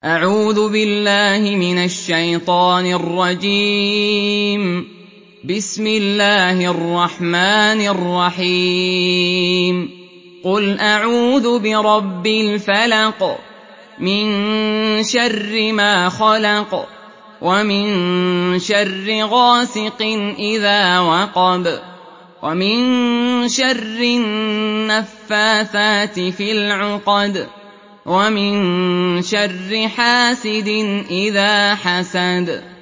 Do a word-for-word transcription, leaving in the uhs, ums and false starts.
أعوذ بالله من الشيطان الرجيم. بسم الله الرحمن الرحيم. قل أعوذ برب الفلق من شر ما خلق ومن شر غاسق إذا وقب ومن شر النفاثات في العقد ومن شر حاسد إذا حسد.